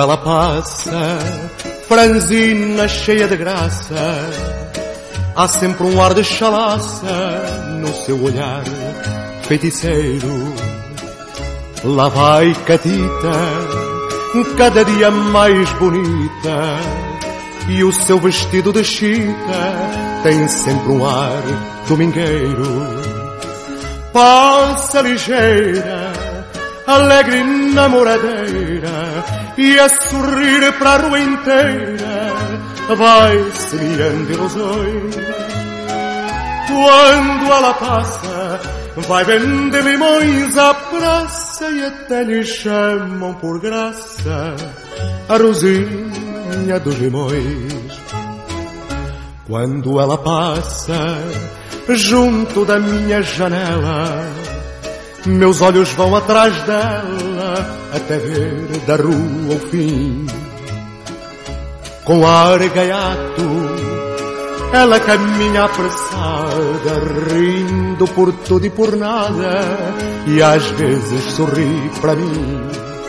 ela passa, franzina cheia de graça, há sempre um ar de chalaça no seu olhar feiticeiro. Lá vai Catita, cada dia mais bonita, e o seu vestido de chita tem sempre um ar domingueiro. Passa ligeira, alegre e namoradeira, e a sorrir para a rua inteira vai semeando ilusões. Quando ela passa, vai vender limões à praça, e até lhe chamam por graça a Rosinha dos Limões. Quando ela passa junto da minha janela, meus olhos vão atrás dela até ver da rua o fim. Com ar gaiato ela caminha apressada, rindo por tudo e por nada, e às vezes sorri para mim.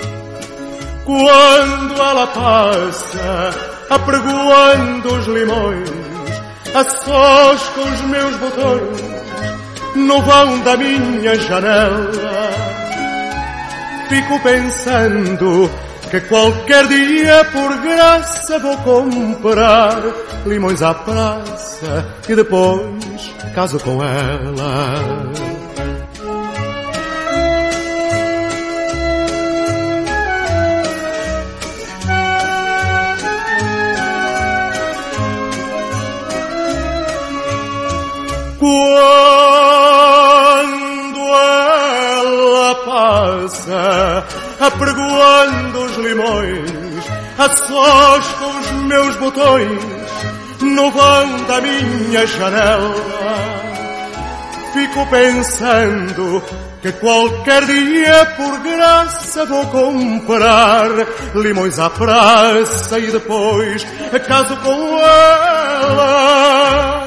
Quando ela passa apregoando os limões, a sós com os meus botões, no vão da minha janela, fico pensando que qualquer dia por graça vou comprar limões à praça e depois caso com ela. Quando ela passa apregoando os limões, a sós com os meus botões, no vão da minha janela, fico pensando que qualquer dia por graça vou comprar limões à praça e depois caso com ela.